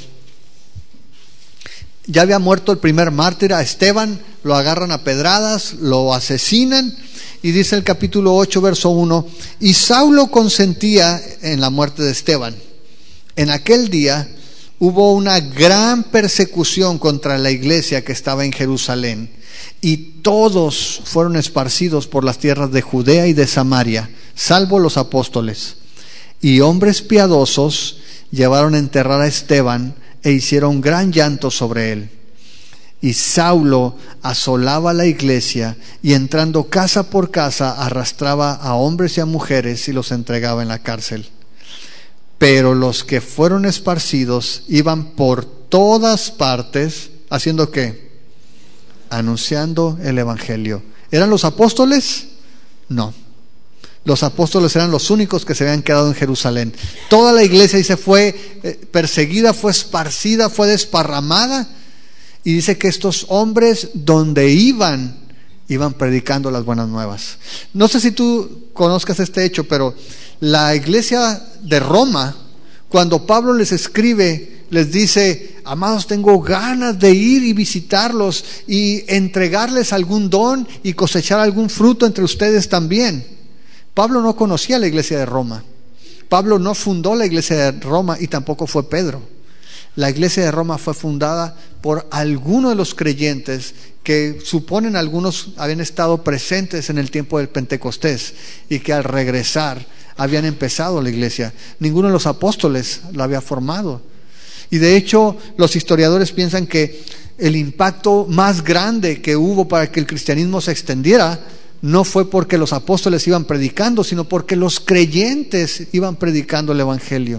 ya había muerto el primer mártir, a Esteban, lo agarran a pedradas, lo asesinan, y dice el capítulo 8, verso 1, y Saulo consentía en la muerte de Esteban. En aquel día hubo una gran persecución contra la iglesia que estaba en Jerusalén, y todos fueron esparcidos por las tierras de Judea y de Samaria, salvo los apóstoles. Y hombres piadosos llevaron a enterrar a Esteban e hicieron gran llanto sobre él. Y Saulo asolaba la iglesia y entrando casa por casa arrastraba a hombres y a mujeres y los entregaba en la cárcel. Pero los que fueron esparcidos iban por todas partes, ¿haciendo qué? Anunciando el Evangelio. ¿Eran los apóstoles? No. Los apóstoles eran los únicos que se habían quedado en Jerusalén. Toda la iglesia dice fue perseguida, fue esparcida, fue desparramada. Y dice que estos hombres donde iban predicando las buenas nuevas. No sé si tú conozcas este hecho, pero la iglesia de Roma, cuando Pablo les escribe, les dice: amados, tengo ganas de ir y visitarlos y entregarles algún don y cosechar algún fruto entre ustedes también. Pablo no conocía la iglesia de Roma. Pablo no fundó la iglesia de Roma y tampoco fue Pedro. La iglesia de Roma fue fundada por algunos de los creyentes que suponen algunos habían estado presentes en el tiempo del Pentecostés y que al regresar habían empezado la iglesia. Ninguno de los apóstoles la había formado. Y de hecho, los historiadores piensan que el impacto más grande que hubo para que el cristianismo se extendiera no fue porque los apóstoles iban predicando, sino porque los creyentes iban predicando el Evangelio.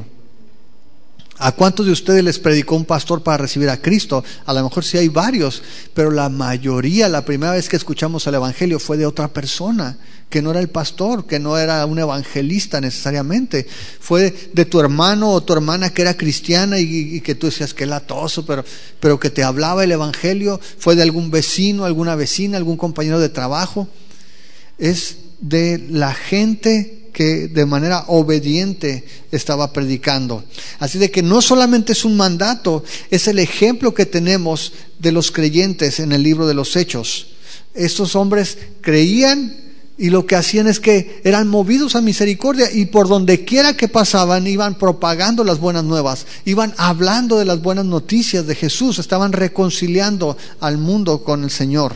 ¿A cuántos de ustedes les predicó un pastor para recibir a Cristo? A lo mejor sí hay varios, pero la mayoría, la primera vez que escuchamos el Evangelio fue de otra persona, que no era el pastor, que no era un evangelista necesariamente. Fue de tu hermano o tu hermana que era cristiana y que tú decías que latoso, pero que te hablaba el Evangelio. Fue de algún vecino, alguna vecina, algún compañero de trabajo. Es de la gente que de manera obediente estaba predicando. Así de que no solamente es un mandato, es el ejemplo que tenemos de los creyentes en el libro de los Hechos. Estos hombres creían y lo que hacían es que eran movidos a misericordia y por donde quiera que pasaban iban propagando las buenas nuevas, iban hablando de las buenas noticias de Jesús, estaban reconciliando al mundo con el Señor.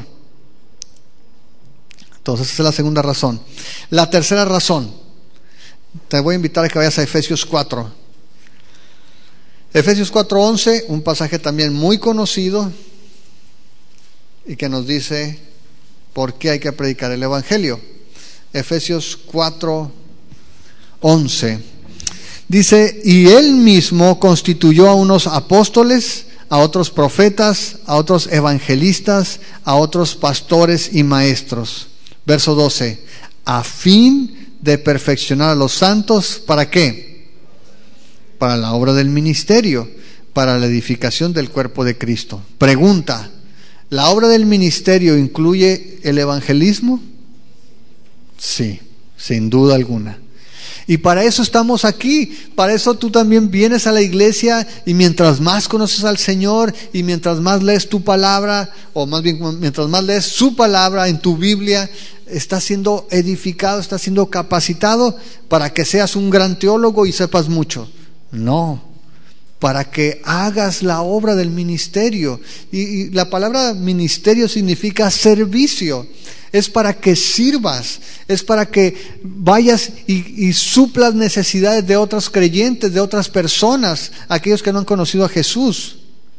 Entonces esa es la segunda razón. La tercera razón, te voy a invitar a que vayas a Efesios 4. Efesios 4:11, un pasaje también muy conocido y que nos dice por qué hay que predicar el Evangelio. Efesios 4:11 dice: y él mismo constituyó a unos apóstoles, a otros profetas, a otros evangelistas, a otros pastores y maestros. Verso 12, a fin de perfeccionar a los santos, ¿para qué? Para la obra del ministerio, para la edificación del cuerpo de Cristo. Pregunta: ¿la obra del ministerio incluye el evangelismo? Sí, sin duda alguna. Y para eso estamos aquí, para eso tú también vienes a la iglesia y mientras más conoces al Señor y mientras más lees tu palabra, o más bien mientras más lees su palabra en tu Biblia, estás siendo edificado, estás siendo capacitado para que seas un gran teólogo y sepas mucho. No, para que hagas la obra del ministerio. Y la palabra ministerio significa servicio. Es para que sirvas, es para que vayas y suplas necesidades de otros creyentes, de otras personas, aquellos que no han conocido a Jesús.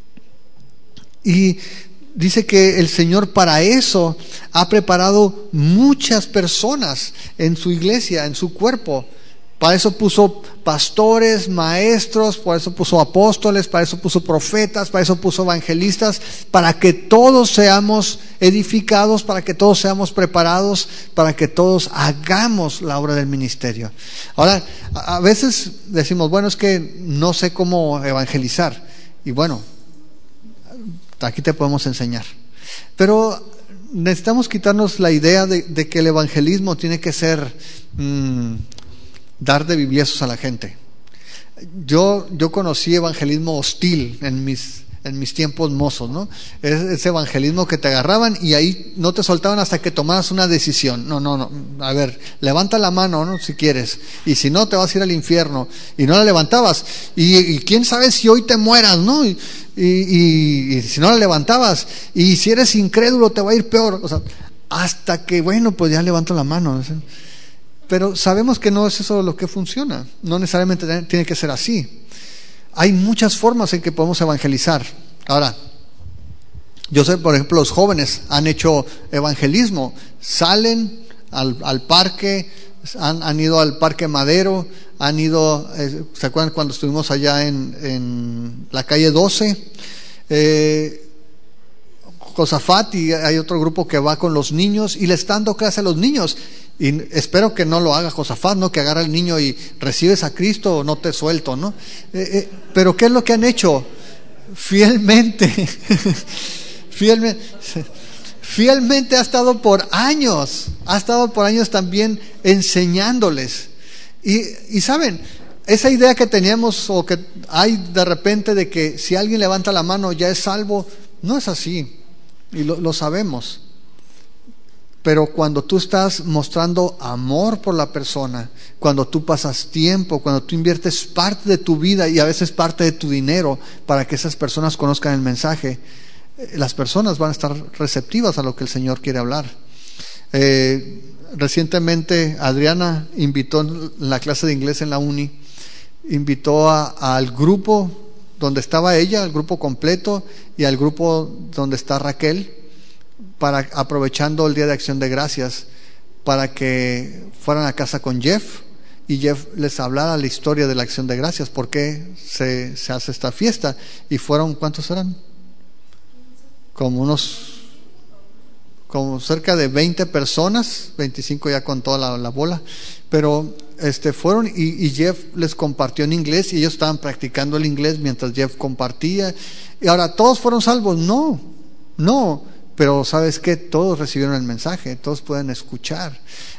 Y dice que el Señor para eso ha preparado muchas personas en su iglesia, en su cuerpo. Para eso puso pastores, maestros, para eso puso apóstoles, para eso puso profetas, para eso puso evangelistas, para que todos seamos edificados, para que todos seamos preparados, para que todos hagamos la obra del ministerio. Ahora, a veces decimos, bueno, es que no sé cómo evangelizar. Y bueno, aquí te podemos enseñar. Pero necesitamos quitarnos la idea de que el evangelismo tiene que ser dar de bibliazos a la gente. Yo conocí evangelismo hostil en mis tiempos mozos, ¿no? Ese evangelismo que te agarraban y ahí no te soltaban hasta que tomaras una decisión. No, a ver, levanta la mano, ¿no? Si quieres, y si no te vas a ir al infierno, y no la levantabas, y quién sabe si hoy te mueras, ¿no? Y si no la levantabas, y si eres incrédulo te va a ir peor, o sea, hasta que, bueno, pues ya levanto la mano, ¿sí? Pero sabemos que no es eso lo que funciona, no necesariamente tiene que ser así. Hay muchas formas en que podemos evangelizar. Ahora, yo sé, por ejemplo, los jóvenes han hecho evangelismo, salen al parque, han ido al Parque Madero, han ido, ¿se acuerdan cuando estuvimos allá en la calle 12? Josafat, y hay otro grupo que va con los niños y le están dando clase a los niños. Y espero que no lo haga Josafat, ¿no? Que agarra al niño y recibes a Cristo o no te suelto, ¿no? Pero ¿qué es lo que han hecho? Fielmente ha estado por años también enseñándoles. Y saben, esa idea que teníamos o que hay de repente de que si alguien levanta la mano ya es salvo, no es así, y lo sabemos. Pero cuando tú estás mostrando amor por la persona, cuando tú pasas tiempo, cuando tú inviertes parte de tu vida y a veces parte de tu dinero para que esas personas conozcan el mensaje, las personas van a estar receptivas a lo que el Señor quiere hablar. Recientemente Adriana invitó en la clase de inglés en la uni, invitó al grupo donde estaba ella, al grupo completo, y al grupo donde está Raquel, para, aprovechando el Día de Acción de Gracias, para que fueran a casa con Jeff y Jeff les hablara la historia de la Acción de Gracias, por qué se hace esta fiesta. Y fueron, ¿cuántos eran? Como cerca de 20 personas, 25 ya con toda la bola, pero fueron y Jeff les compartió en inglés y ellos estaban practicando el inglés mientras Jeff compartía. Y ahora, ¿todos fueron salvos? No, pero ¿sabes qué? Todos recibieron el mensaje, todos pueden escuchar.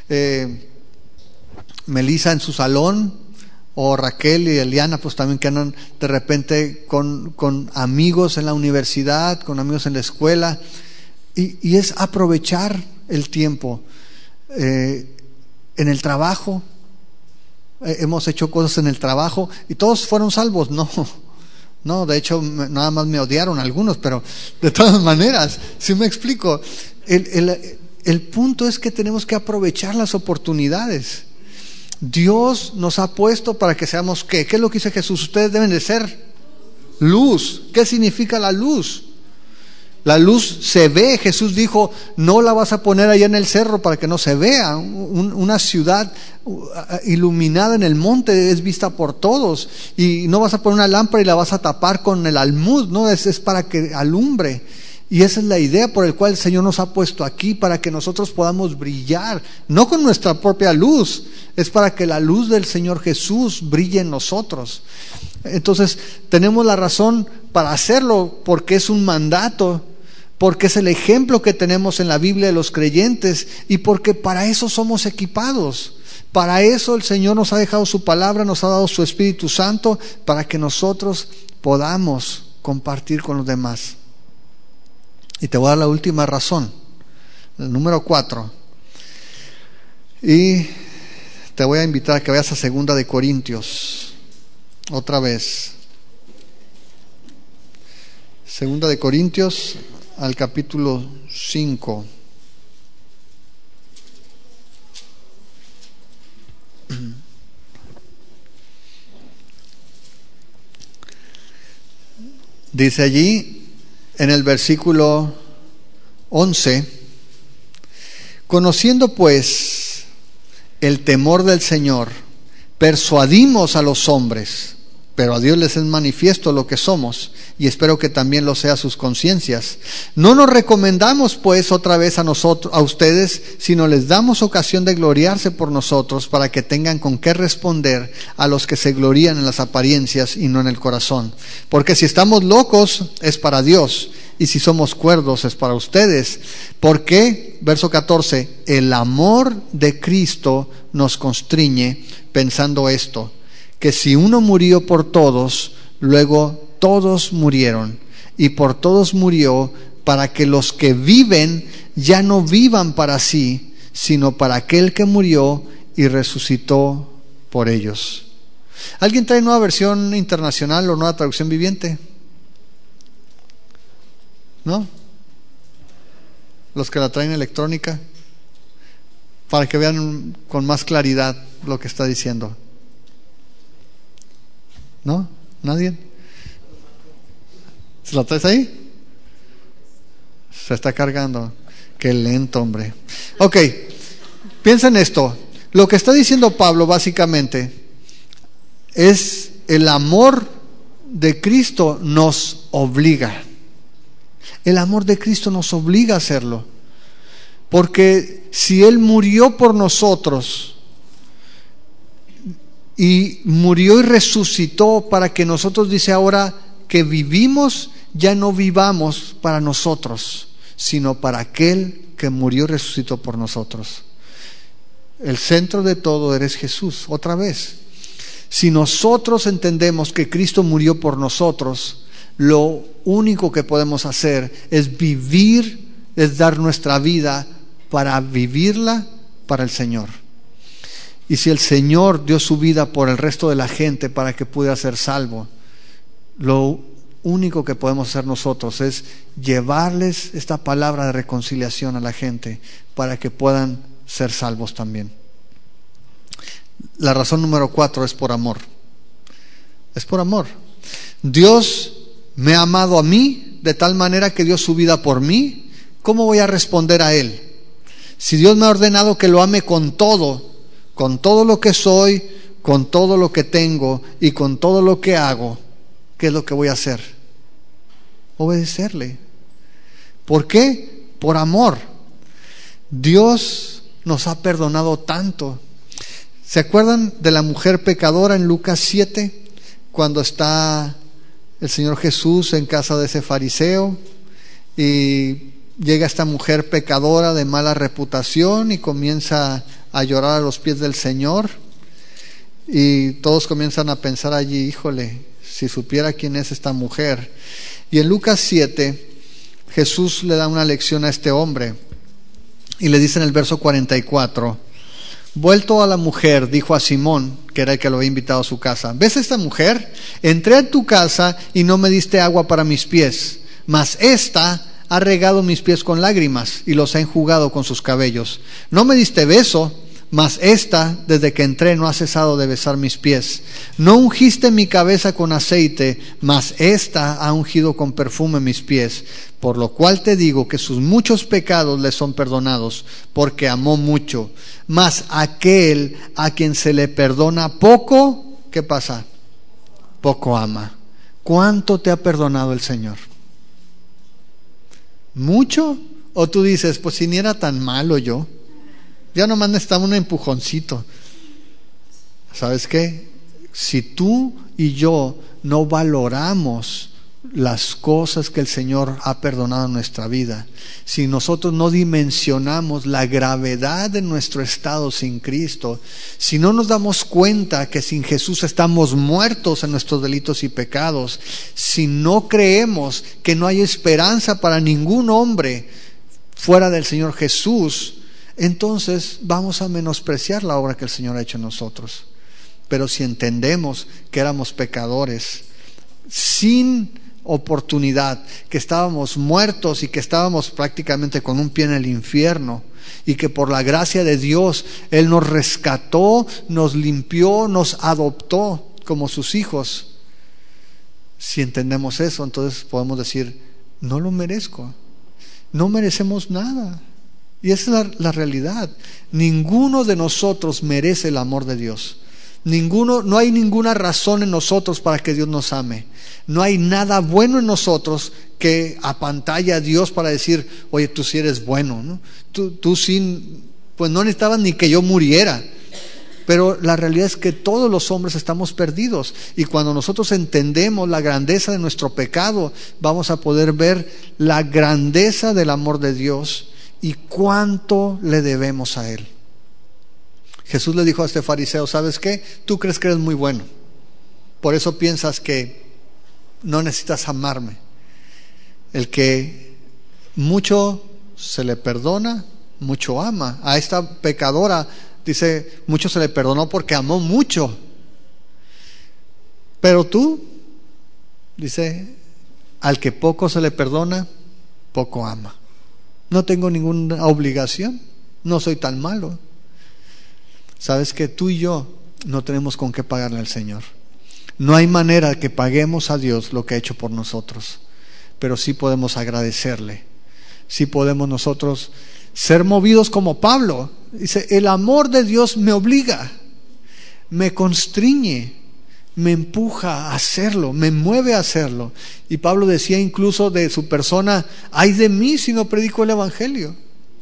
Melissa en su salón, o Raquel y Eliana, pues también que andan de repente con amigos en la universidad, con amigos en la escuela, y es aprovechar el tiempo. En el trabajo, hemos hecho cosas en el trabajo y todos fueron salvos. No, de hecho nada más me odiaron algunos, pero de todas maneras, ¿sí me explico? El punto es que tenemos que aprovechar las oportunidades. Dios nos ha puesto para que seamos ¿qué? ¿Qué es lo que dice Jesús? Ustedes deben de ser luz. ¿Qué significa la luz? La luz se ve. Jesús dijo, no la vas a poner allá en el cerro para que no se vea. Una ciudad iluminada en el monte es vista por todos. Y no vas a poner una lámpara y la vas a tapar con el almud, no, es para que alumbre. Y esa es la idea por la cual el Señor nos ha puesto aquí, para que nosotros podamos brillar, no con nuestra propia luz, es para que la luz del Señor Jesús brille en nosotros. Entonces tenemos la razón para hacerlo, porque es un mandato, porque es el ejemplo que tenemos en la Biblia de los creyentes, y porque para eso somos equipados. Para eso el Señor nos ha dejado su palabra, nos ha dado su Espíritu Santo, para que nosotros podamos compartir con los demás. Y te voy a dar la última razón, el número 4. Y te voy a invitar a que vayas a 2 de Corintios, otra vez. 2 de Corintios, al capítulo 5. Dice allí en el versículo 11: conociendo pues el temor del Señor, persuadimos a los hombres, pero a Dios les es manifiesto lo que somos, y espero que también lo sea sus conciencias. No nos recomendamos pues otra vez a ustedes, sino les damos ocasión de gloriarse por nosotros, para que tengan con qué responder a los que se glorían en las apariencias y no en el corazón. Porque si estamos locos es para Dios, y si somos cuerdos es para ustedes. Porque, verso 14, el amor de Cristo nos constriñe, pensando esto, que si uno murió por todos, luego todos murieron, y por todos murió, para que los que viven ya no vivan para sí, sino para aquel que murió y resucitó por ellos. ¿Alguien trae nueva versión internacional o nueva traducción viviente? ¿No? Los que la traen electrónica, para que vean con más claridad lo que está diciendo. ¿No? ¿Nadie? ¿Se la traes ahí? Se está cargando. Qué lento, hombre. Ok, piensa en esto. Lo que está diciendo Pablo básicamente es: el amor de Cristo nos obliga. El amor de Cristo nos obliga a hacerlo. Porque si Él murió por nosotros y murió y resucitó para que nosotros, dice ahora, que vivimos, ya no vivamos para nosotros, sino para aquel que murió y resucitó por nosotros. El centro de todo eres Jesús. Otra vez, si nosotros entendemos que Cristo murió por nosotros, lo único que podemos hacer es vivir, es dar nuestra vida para vivirla para el Señor. Y si el Señor dio su vida por el resto de la gente para que pudiera ser salvo, lo único que podemos hacer nosotros es llevarles esta palabra de reconciliación a la gente para que puedan ser salvos también. La razón número 4 es por amor. Es por amor. Dios me ha amado a mí de tal manera que dio su vida por mí. ¿Cómo voy a responder a Él? Si Dios me ha ordenado que lo ame con todo lo que soy, con todo lo que tengo y con todo lo que hago, ¿qué es lo que voy a hacer? Obedecerle. ¿Por qué? Por amor. Dios nos ha perdonado tanto. ¿Se acuerdan de la mujer pecadora en Lucas 7? Cuando está el Señor Jesús en casa de ese fariseo y llega esta mujer pecadora de mala reputación y comienza a llorar a los pies del Señor, y todos comienzan a pensar allí: híjole, si supiera quién es esta mujer. Y en Lucas 7 Jesús le da una lección a este hombre y le dice en el verso 44: vuelto a la mujer, dijo a Simón, que era el que lo había invitado a su casa: ¿ves esta mujer? Entré a tu casa y no me diste agua para mis pies, mas esta ha regado mis pies con lágrimas y los ha enjugado con sus cabellos. No me diste beso, mas esta, desde que entré, no ha cesado de besar mis pies. No ungiste mi cabeza con aceite, mas esta ha ungido con perfume mis pies. Por lo cual te digo que sus muchos pecados le son perdonados, porque amó mucho. Mas aquel a quien se le perdona poco, ¿qué pasa? Poco ama. ¿Cuánto te ha perdonado el Señor? ¿Mucho? ¿O tú dices, pues si ni era tan malo yo? Ya nomás necesitaba un empujoncito. ¿Sabes qué? Si tú y yo no valoramos las cosas que el Señor ha perdonado en nuestra vida, si nosotros no dimensionamos la gravedad de nuestro estado sin Cristo, si no nos damos cuenta que sin Jesús estamos muertos en nuestros delitos y pecados, si no creemos que no hay esperanza para ningún hombre fuera del Señor Jesús, entonces vamos a menospreciar la obra que el Señor ha hecho en nosotros. Pero si entendemos que éramos pecadores sin oportunidad, que estábamos muertos y que estábamos prácticamente con un pie en el infierno, y que por la gracia de Dios Él nos rescató, nos limpió, nos adoptó como sus hijos, si entendemos eso, entonces podemos decir: no lo merezco, no merecemos nada. Y esa es la realidad. Ninguno de nosotros merece el amor de Dios. No hay ninguna razón en nosotros para que Dios nos ame. No hay nada bueno en nosotros que apantalle a Dios para decir: oye, tú sí eres bueno, ¿no? Tú sí, pues no necesitabas ni que yo muriera. pero la realidad es que todos los hombres estamos perdidos, y cuando nosotros entendemos la grandeza de nuestro pecado, vamos a poder ver la grandeza del amor de Dios y cuánto le debemos a Él. Jesús le dijo a este fariseo: ¿sabes qué? Tú crees que eres muy bueno, por eso piensas que no necesitas amarme. El que mucho se le perdona, mucho ama. A esta pecadora dice: mucho se le perdonó porque amó mucho. Pero tú, dice, al que poco se le perdona, poco ama. No tengo ninguna obligación, no soy tan malo. Sabes que tú y yo no tenemos con qué pagarle al Señor. No hay manera que paguemos a Dios lo que ha hecho por nosotros, pero sí podemos agradecerle. Sí podemos nosotros ser movidos como Pablo. Dice: el amor de Dios me obliga, me constriñe, me empuja a hacerlo, me mueve a hacerlo. Y Pablo decía incluso de su persona: ay de mí si no predico el evangelio.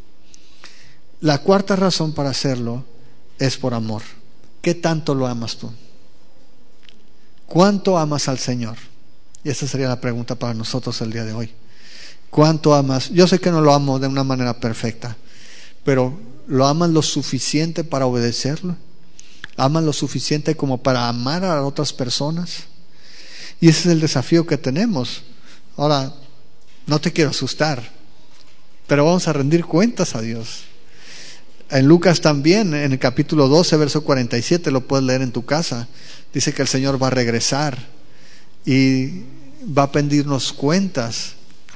La cuarta razón para hacerlo es por amor. ¿Qué tanto lo amas tú? ¿Cuánto amas al Señor? Y esa sería la pregunta para nosotros el día de hoy. ¿Cuánto amas? Yo sé que no lo amo de una manera perfecta, pero ¿lo amas lo suficiente para obedecerlo? ¿Amas lo suficiente como para amar a otras personas? Y ese es el desafío que tenemos. Ahora, no te quiero asustar, pero vamos a rendir cuentas a Dios. En Lucas también, en el capítulo 12, verso 47, lo puedes leer en tu casa. Dice que el Señor va a regresar y va a pedirnos cuentas.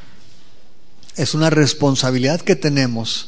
Es una responsabilidad que tenemos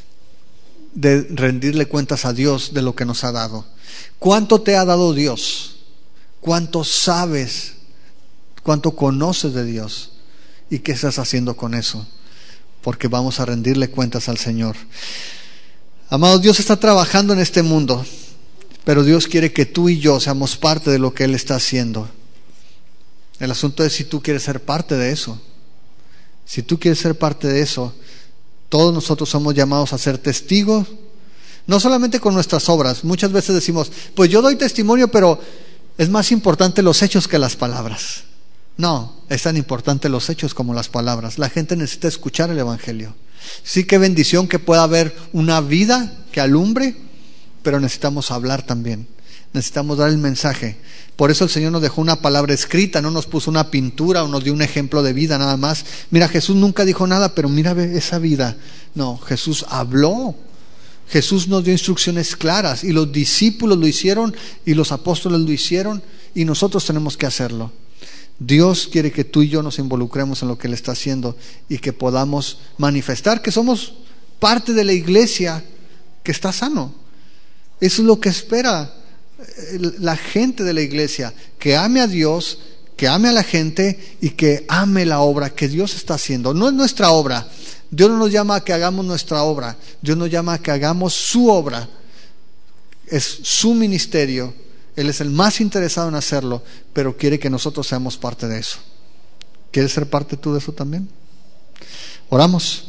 de rendirle cuentas a Dios de lo que nos ha dado. ¿Cuánto te ha dado Dios? ¿Cuánto sabes? ¿Cuánto conoces de Dios? ¿Y qué estás haciendo con eso? Porque vamos a rendirle cuentas al Señor. Amados, Dios está trabajando en este mundo, pero Dios quiere que tú y yo seamos parte de lo que Él está haciendo. El asunto es si tú quieres ser parte de eso. Si tú quieres ser parte de eso, todos nosotros somos llamados a ser testigos, no solamente con nuestras obras. Muchas veces decimos: pues yo doy testimonio, pero es más importante los hechos que las palabras. No, es tan importante los hechos como las palabras. La gente necesita escuchar el evangelio. Sí, qué bendición que pueda haber una vida que alumbre, pero necesitamos hablar también. Necesitamos dar el mensaje. Por eso el Señor nos dejó una palabra escrita, no nos puso una pintura o nos dio un ejemplo de vida nada más. Mira, Jesús nunca dijo nada, pero mira esa vida. No, Jesús habló. Jesús nos dio instrucciones claras, y los discípulos lo hicieron y los apóstoles lo hicieron, y nosotros tenemos que hacerlo. Dios quiere que tú y yo nos involucremos en lo que Él está haciendo y que podamos manifestar que somos parte de la iglesia que está sano. Eso es lo que espera la gente de la iglesia, que ame a Dios, que ame a la gente y que ame la obra que Dios está haciendo. No es nuestra obra. Dios no nos llama a que hagamos nuestra obra, Dios nos llama a que hagamos su obra. Es su ministerio. Él es el más interesado en hacerlo, pero quiere que nosotros seamos parte de eso. ¿Quieres ser parte tú de eso también? Oramos.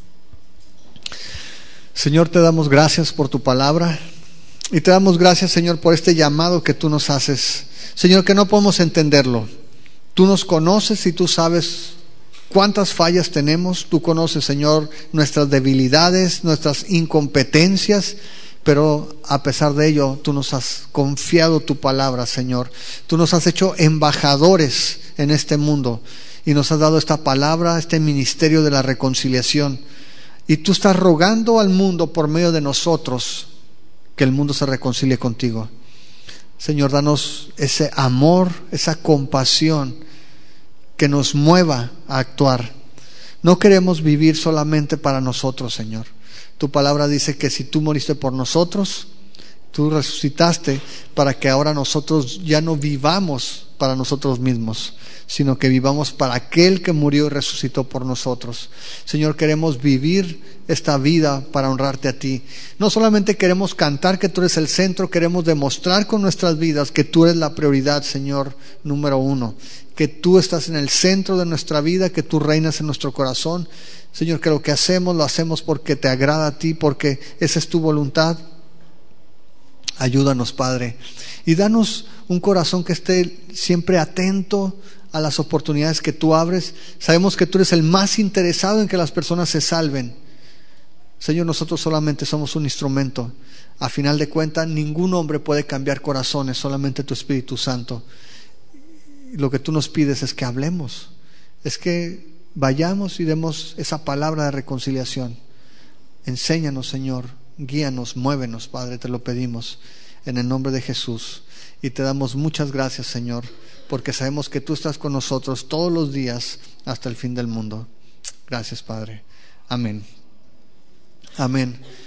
Señor, te damos gracias por tu palabra y te damos gracias, Señor, por este llamado que tú nos haces. Señor, que no podemos entenderlo. Tú nos conoces y tú sabes cuántas fallas tenemos. Tú conoces, Señor, nuestras debilidades, nuestras incompetencias. Pero a pesar de ello, tú nos has confiado tu palabra, Señor. Tú nos has hecho embajadores en este mundo y nos has dado esta palabra, este ministerio de la reconciliación. Y tú estás rogando al mundo por medio de nosotros que el mundo se reconcilie contigo. Señor, danos ese amor, esa compasión que nos mueva a actuar. No queremos vivir solamente para nosotros, Señor. Tu palabra dice que si tú moriste por nosotros, tú resucitaste para que ahora nosotros ya no vivamos para nosotros mismos, sino que vivamos para aquel que murió y resucitó por nosotros. Señor, queremos vivir esta vida para honrarte a ti. No solamente queremos cantar que tú eres el centro, queremos demostrar con nuestras vidas que tú eres la prioridad, Señor, número uno. Que tú estás en el centro de nuestra vida, que tú reinas en nuestro corazón. Señor, que lo que hacemos, lo hacemos porque te agrada a ti, porque esa es tu voluntad. Ayúdanos, Padre, y danos un corazón que esté siempre atento a las oportunidades que tú abres. Sabemos que tú eres el más interesado en que las personas se salven. Señor, nosotros solamente somos un instrumento. A final de cuentas, ningún hombre puede cambiar corazones, solamente tu Espíritu Santo. Lo que tú nos pides es que hablemos, es que vayamos y demos esa palabra de reconciliación. Enséñanos, Señor, guíanos, muévenos, Padre, te lo pedimos en el nombre de Jesús. Y te damos muchas gracias, Señor, porque sabemos que tú estás con nosotros todos los días hasta el fin del mundo. Gracias, Padre. Amén. Amén.